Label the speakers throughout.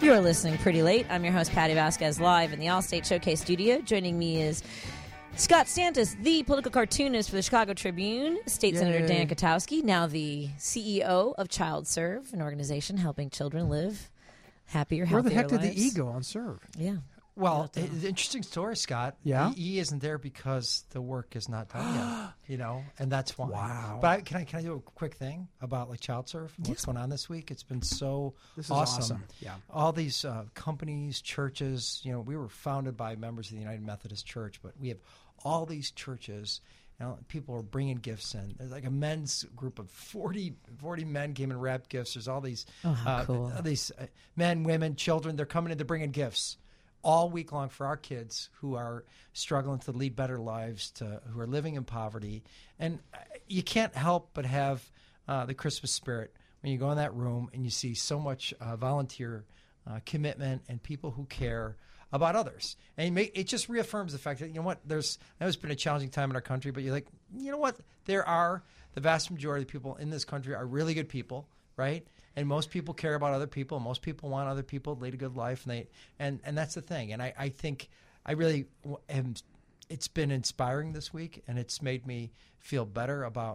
Speaker 1: You're listening Pretty Late. I'm your host, Patty Vasquez, live in the Allstate Showcase studio. Joining me is Scott Stantis, the political cartoonist for the Chicago Tribune, State Senator Dan Katowski, now the CEO of Child Serve, an organization helping children live happier, healthier lives.
Speaker 2: Where the heck did the E go on Serve?
Speaker 1: Yeah.
Speaker 3: Well, interesting story, Scott.
Speaker 2: Yeah?
Speaker 3: The E isn't there because the work is not done yet, and that's why.
Speaker 2: Wow.
Speaker 3: But can I do a quick thing about Child Serve and what's going on this week? It's been so awesome.
Speaker 2: Yeah.
Speaker 3: All these companies, churches, we were founded by members of the United Methodist Church, but we have all these churches. People are bringing gifts in. There's like a men's group of 40 men came and wrapped gifts. There's all these,
Speaker 1: cool.
Speaker 3: these men, women, children. They're coming in. They're bringing gifts all week long for our kids who are struggling to lead better lives, who are living in poverty. And you can't help but have the Christmas spirit when you go in that room and you see so much volunteer commitment and people who care about others. And it just reaffirms the fact that, that has been a challenging time in our country, but you're like, the vast majority of people in this country are really good people, right? And most people care about other people. Most people want other people to lead a good life, and that's the thing. And I think I really am. It's been inspiring this week, and it's made me feel better about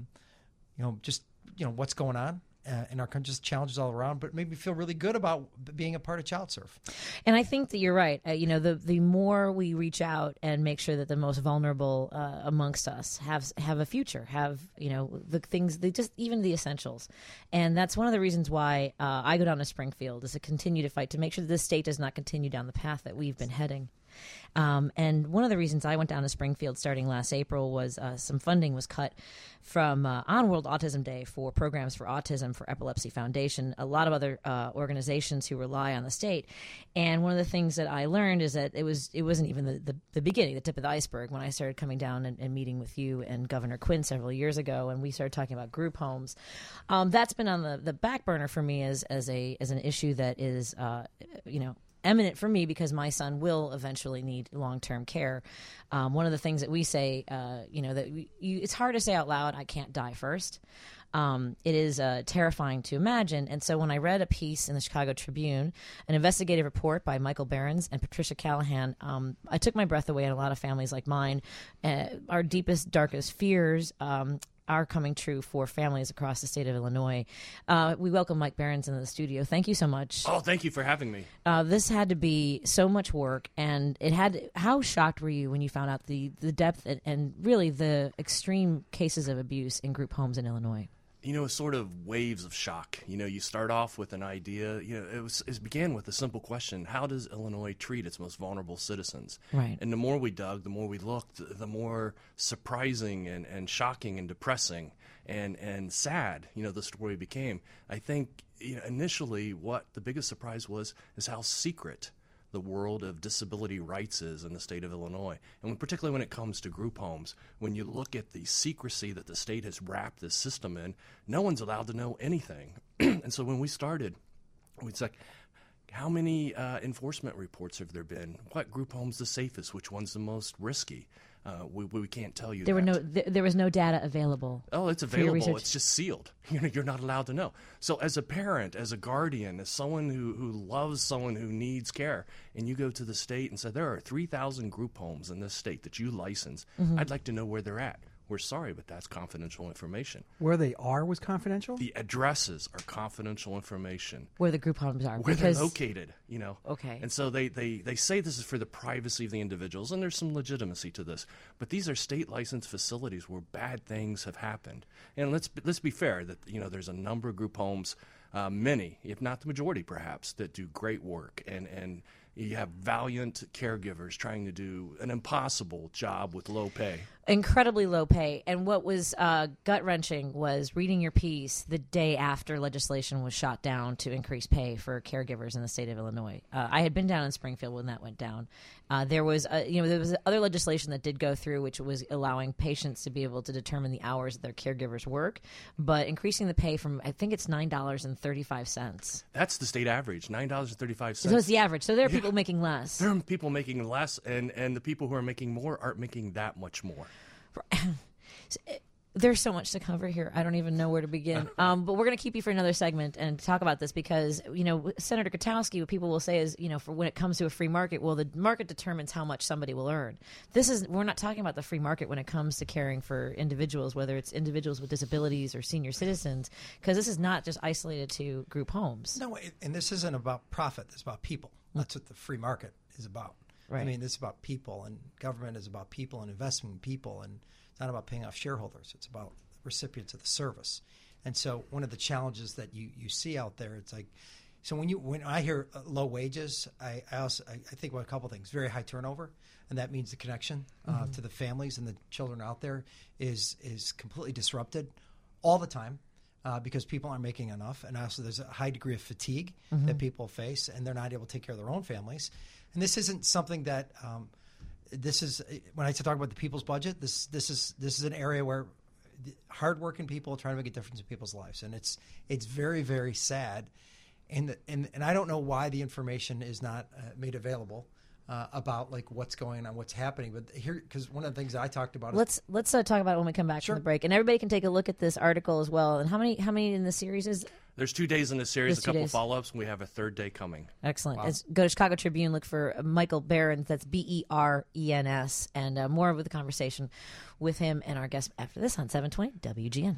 Speaker 3: what's going on in our country, just challenges all around, but made me feel really good about being a part of Child Serve.
Speaker 1: And I think that you're right. The more we reach out and make sure that the most vulnerable amongst us have a future, have the things, even the essentials. And that's one of the reasons why I go down to Springfield, is to continue to fight to make sure that this state does not continue down the path that we've been heading. And one of the reasons I went down to Springfield starting last April was some funding was cut from on World Autism Day for programs for autism for Epilepsy Foundation, a lot of other organizations who rely on the state. And one of the things that I learned is that it wasn't even the beginning, the tip of the iceberg, when I started coming down and meeting with you and Governor Quinn several years ago, and we started talking about group homes. That's been on the back burner for me as an issue that is eminent for me, because my son will eventually need long-term care. One of the things that we say, it's hard to say out loud, I can't die first. It is terrifying to imagine. And so when I read a piece in the Chicago Tribune, an investigative report by Michael Behrens and Patricia Callahan, I took my breath away. And a lot of families like mine, our deepest, darkest fears are coming true for families across the state of Illinois. We welcome Mike Behrens into the studio. Thank you so much.
Speaker 4: Oh, thank you for having me.
Speaker 1: This had to be so much work, and how shocked were you when you found out the depth and really the extreme cases of abuse in group homes in Illinois?
Speaker 4: Sort of waves of shock. You start off with an idea. It began with a simple question: how does Illinois treat its most vulnerable citizens?
Speaker 1: Right.
Speaker 4: And the more we dug, the more we looked, the more surprising and shocking and depressing and sad, the story became. I think initially what the biggest surprise is how secret the world of disability rights is in the state of Illinois. And particularly when it comes to group homes, when you look at the secrecy that the state has wrapped this system in, no one's allowed to know anything. And so when we started, it's like, how many enforcement reports have there been? What group home's the safest? Which one's the most risky? We can't tell you
Speaker 1: There was no data available.
Speaker 4: Oh, it's available. It's just sealed. You're not allowed to know. So as a parent, as a guardian, as someone who loves someone who needs care, and you go to the state and say, there are 3,000 group homes in this state that you license, I'd like to know where they're at. We're sorry, but that's confidential information.
Speaker 2: Where they are was confidential?
Speaker 4: The addresses are confidential information.
Speaker 1: Where the group homes are.
Speaker 4: Where they're located,
Speaker 1: Okay.
Speaker 4: And so they say this is for the privacy of the individuals, and there's some legitimacy to this. But these are state-licensed facilities where bad things have happened. And let's be fair that, there's a number of group homes, many, if not the majority perhaps, that do great work. And you have valiant caregivers trying to do an impossible job with low pay.
Speaker 1: Incredibly low pay. And what was gut-wrenching was reading your piece the day after legislation was shot down to increase pay for caregivers in the state of Illinois. I had been down in Springfield when that went down. There was other legislation that did go through, which was allowing patients to be able to determine the hours that their caregivers work, but increasing the pay from, I think it's $9.35.
Speaker 4: That's the state average, $9.35.
Speaker 1: So it's the average. So there are people making less.
Speaker 4: There are people making less, and the people who are making more aren't making that much more.
Speaker 1: There's so much to cover here. I don't even know where to begin. But we're going to keep you for another segment and talk about this because, Senator Katowski, what people will say is, for when it comes to a free market, well, the market determines how much somebody will earn. We're not talking about the free market when it comes to caring for individuals, whether it's individuals with disabilities or senior citizens, because this is not just isolated to group homes.
Speaker 3: No, and this isn't about profit. It's about people. That's what the free market is about.
Speaker 1: Right.
Speaker 3: I mean, it's about people, and government is about people and investment in people, and it's not about paying off shareholders. It's about recipients of the service. And so one of the challenges that you see out there, it's like, so when I hear low wages, I think about a couple things. Very high turnover, and that means the connection to the families and the children out there is completely disrupted all the time. Because people aren't making enough, and also there's a high degree of fatigue that people face, and they're not able to take care of their own families. And this isn't something that this is when I talk about the people's budget. This is an area where hardworking people are trying to make a difference in people's lives, and it's very, very sad. And I don't know why the information is not made available. About like what's going on, what's happening, but here, because one of the things that I talked about.
Speaker 1: Let's talk about it when we come back from the break, and everybody can take a look at this article as well. And how many in the series is?
Speaker 4: There's 2 days in the series,
Speaker 1: There's
Speaker 4: a couple
Speaker 1: 2 days.
Speaker 4: follow-ups, and we have a third day coming.
Speaker 1: Excellent.
Speaker 3: Wow.
Speaker 1: Go to Chicago Tribune, look for Michael Behrens. That's Berens, and more of the conversation with him and our guest after this on 720 WGN.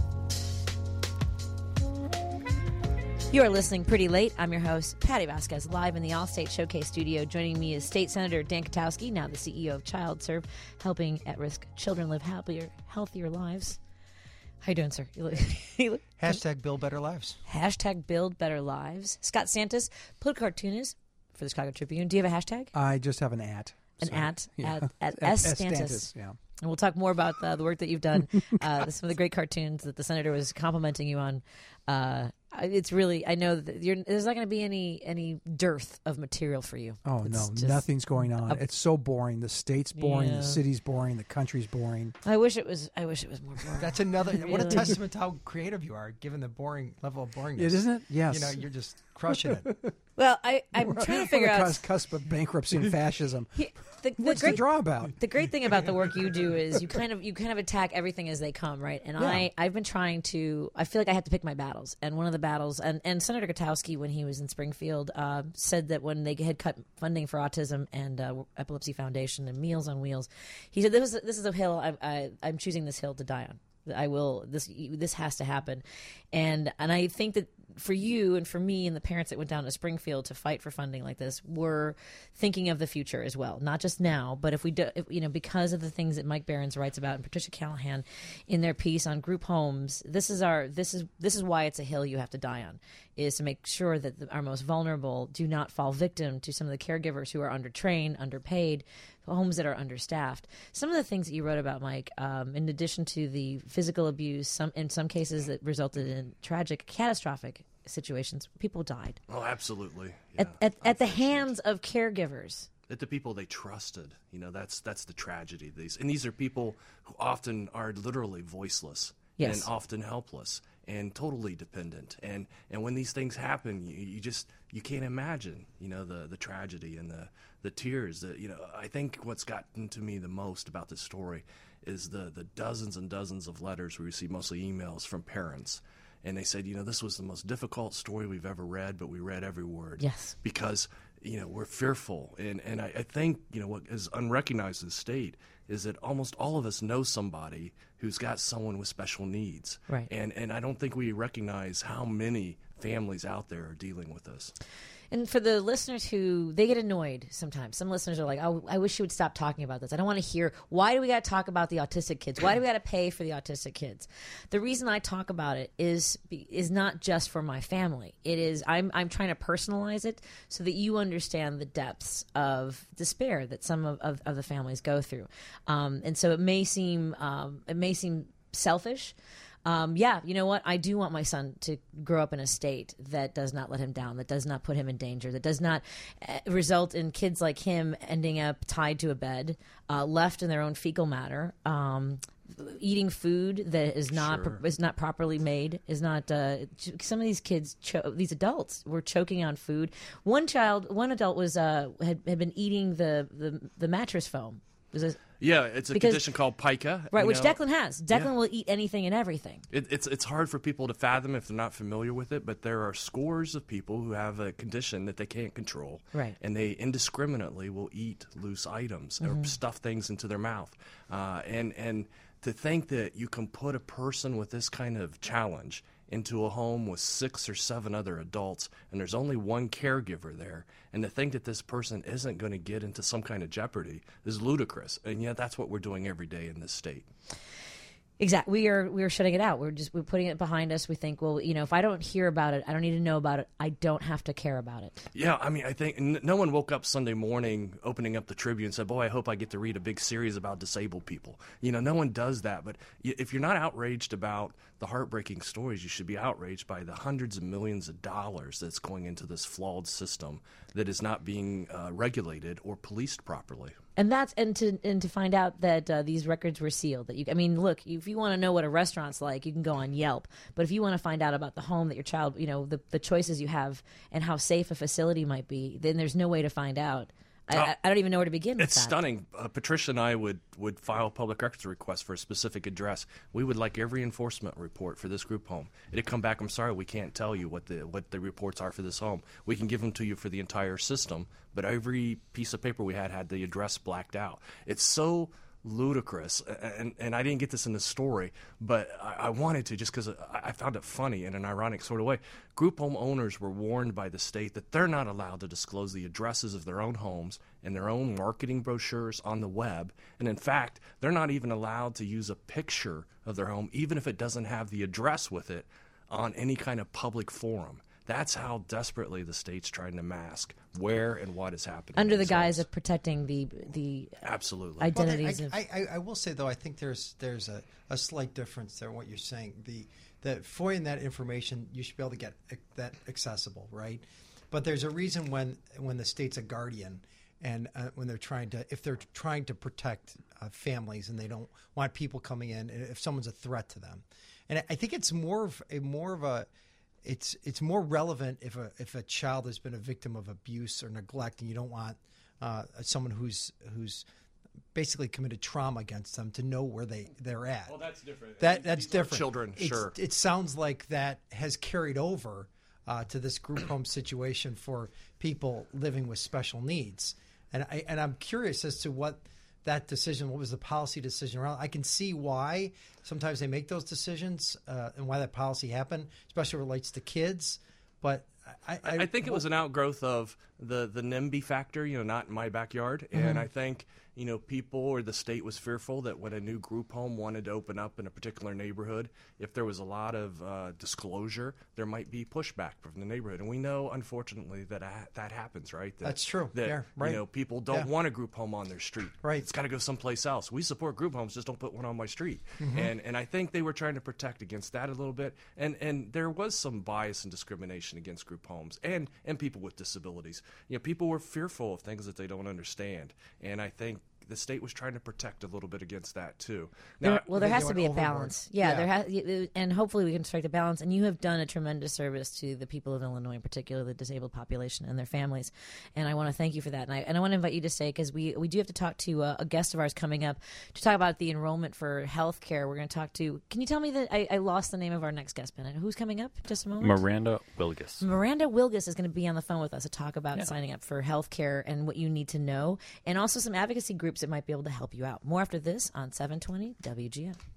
Speaker 1: You are listening Pretty Late. I'm your host, Patty Vasquez, live in the Allstate Showcase studio. Joining me is State Senator Dan Katowski, now the CEO of ChildServe, helping at-risk children live healthier lives. How you doing, sir?
Speaker 3: Hashtag Build Better Lives.
Speaker 1: Hashtag Build Better Lives. Scott Santos, political cartoonist for the Chicago Tribune. Do you have a hashtag?
Speaker 2: I just have an at.
Speaker 1: At S.
Speaker 2: S.
Speaker 1: Stantis.
Speaker 2: Yeah.
Speaker 1: And we'll talk more about the work that you've done. Some of the great cartoons that the senator was complimenting you on. It's really, I know that there's not going to be any dearth of material for you.
Speaker 2: Oh,
Speaker 1: It's
Speaker 2: no,
Speaker 1: just
Speaker 2: nothing's going on. It's so boring. The state's boring.
Speaker 1: Yeah.
Speaker 2: The city's boring. The country's boring.
Speaker 1: I wish it was more boring.
Speaker 3: That's another. What a
Speaker 1: Really?
Speaker 3: testament to how creative you are, given the boring level of boringness.
Speaker 2: Isn't it? Yes.
Speaker 3: You're just crushing it.
Speaker 1: Well, I'm trying to figure
Speaker 2: On the
Speaker 1: out.
Speaker 2: cusp of bankruptcy and fascism.
Speaker 1: The
Speaker 2: What's the draw about?
Speaker 1: The great thing about the work you do is you kind of attack everything as they come, right? And
Speaker 2: Yeah.
Speaker 1: I've been trying to. I feel like I have to pick my battles, and one of the battles, and Senator Katowski, when he was in Springfield, said that when they had cut funding for autism and Epilepsy Foundation and Meals on Wheels, he said this is a hill I'm choosing this hill to die on. I will. This has to happen, and I think that for you and for me and the parents that went down to Springfield to fight for funding like this, we're thinking of the future as well, not just now, but if we do, because of the things that Mike Behrens writes about and Patricia Callahan in their piece on group homes, this is why it's a hill you have to die on, is to make sure that our most vulnerable do not fall victim to some of the caregivers who are undertrained, underpaid, homes that are understaffed. Some of the things that you wrote about, Mike, in addition to the physical abuse, in some cases that resulted in tragic, catastrophic situations, people died.
Speaker 4: Oh, absolutely. Yeah.
Speaker 1: At the hands of caregivers.
Speaker 4: At the people they trusted. That's the tragedy. These are people who often are literally voiceless
Speaker 1: Yes.
Speaker 4: and often helpless and totally dependent. And when these things happen, you can't imagine, the tragedy and the tears. I think what's gotten to me the most about this story is the dozens and dozens of letters we received, mostly emails from parents. And they said, this was the most difficult story we've ever read, but we read every word.
Speaker 1: Yes.
Speaker 4: Because, we're fearful. And I think, what is unrecognized in the state is that almost all of us know somebody who's got someone with special needs.
Speaker 1: Right.
Speaker 4: And I don't think we recognize how many families out there are dealing with this.
Speaker 1: And for the listeners they get annoyed sometimes. Some listeners are like, oh, I wish you would stop talking about this. I don't want to hear, why do we got to talk about the autistic kids? Why do we got to pay for the autistic kids? The reason I talk about it is not just for my family. It is, I'm trying to personalize it so that you understand the depths of despair that some of the families go through. And so it may seem selfish. You know what? I do want my son to grow up in a state that does not let him down, that does not put him in danger, that does not result in kids like him ending up tied to a bed, left in their own fecal matter, eating food that is not
Speaker 4: Sure.
Speaker 1: is not properly made, is not. Some of these kids, these adults, were choking on food. One adult was had been eating the mattress foam. It was
Speaker 4: Yeah, it's a
Speaker 1: Because-
Speaker 4: condition called pica.
Speaker 1: Right,
Speaker 4: you
Speaker 1: which
Speaker 4: know.
Speaker 1: Declan has. Declan
Speaker 4: Yeah.
Speaker 1: will eat anything and everything.
Speaker 4: It's hard for people to fathom if they're not familiar with it, but there are scores of people who have a condition that they can't control.
Speaker 1: Right.
Speaker 4: And they indiscriminately will eat loose items or stuff things into their mouth. And to think that you can put a person with this kind of challenge into a home with 6 or 7 other adults, and there's only one caregiver there, and to think that this person isn't going to get into some kind of jeopardy is ludicrous. And yet that's what we're doing every day in this state.
Speaker 1: Exactly. We are shutting it out. We're putting it behind us. We think, well, if I don't hear about it, I don't need to know about it. I don't have to care about it.
Speaker 4: Yeah, I mean, I think no one woke up Sunday morning opening up the Tribune and said, boy, I hope I get to read a big series about disabled people. No one does that. But if you're not outraged about the heartbreaking stories, you should be outraged by the hundreds of millions of dollars that's going into this flawed system that is not being regulated or policed properly.
Speaker 1: And to find out that these records were sealed. Look, if you want to know what a restaurant's like, you can go on Yelp. But if you want to find out about the home that your child, the choices you have and how safe a facility might be, then there's no way to find out. I don't even know where to begin with
Speaker 4: It's
Speaker 1: that.
Speaker 4: stunning. Patricia and I would file a public records request for a specific address. We would like every enforcement report for this group home. It'd come back, I'm sorry, we can't tell you what the reports are for this home. We can give them to you for the entire system, but every piece of paper we had the address blacked out. It's so ludicrous, and I didn't get this in the story, but I wanted to just because I found it funny in an ironic sort of way. Group home owners were warned by the state that they're not allowed to disclose the addresses of their own homes and their own marketing brochures on the web, and in fact, they're not even allowed to use a picture of their home, even if it doesn't have the address with it, on any kind of public forum. That's how desperately the state's trying to mask where and what is happening.
Speaker 1: Under
Speaker 4: in
Speaker 1: the
Speaker 4: these
Speaker 1: guise
Speaker 4: homes.
Speaker 1: of protecting the
Speaker 4: Absolutely.
Speaker 1: identities of.
Speaker 3: I will say though, I think there's a slight difference there in what you're saying. The FOIA that information, you should be able to get that accessible, right? But there's a reason when the state's a guardian and when they're trying to protect families and they don't want people coming in if someone's a threat to them. And I think it's more of a it's more relevant if a child has been a victim of abuse or neglect, and you don't want someone who's basically committed trauma against them to know where they're at.
Speaker 4: Well, that's different.
Speaker 3: That's
Speaker 4: These are
Speaker 3: different.
Speaker 4: children, sure.
Speaker 3: It sounds like that has carried over to this group home situation for people living with special needs, and I'm curious as to what was the policy decision around. I can see why sometimes they make those decisions and why that policy happened, especially relates to kids. But
Speaker 4: I think it was an outgrowth of the NIMBY factor, not in my backyard. And I think, people or the state was fearful that when a new group home wanted to open up in a particular neighborhood, if there was a lot of disclosure, there might be pushback from the neighborhood. And we know, unfortunately, that happens, right?
Speaker 3: That's true.
Speaker 4: That,
Speaker 3: Yeah, right.
Speaker 4: people don't want a group home on their street.
Speaker 3: Right.
Speaker 4: It's got to go someplace else. We support group homes, just don't put one on my street. And I think they were trying to protect against that a little bit. And there was some bias and discrimination against group homes and people with disabilities. People were fearful of things that they don't understand. And I think the state was trying to protect a little bit against that too. Now,
Speaker 1: There
Speaker 3: they
Speaker 1: has to
Speaker 3: went
Speaker 1: be a
Speaker 3: overboard.
Speaker 1: balance.
Speaker 3: Yeah.
Speaker 1: There has, and hopefully we can strike a balance. And you have done a tremendous service to the people of Illinois, in particular the disabled population and their families. And I want to thank you for that. And I want to invite you to stay because we do have to talk to a guest of ours coming up to talk about the enrollment for health care. We're going to talk to. Can you tell me that I lost the name of our next guest, Ben? Who's coming up? Just a moment.
Speaker 5: Miranda Wilgus.
Speaker 1: Miranda Wilgus is going to be on the phone with us to talk about signing up for health care and what you need to know, and also some advocacy groups that might be able to help you out. More after this on 720 WGN.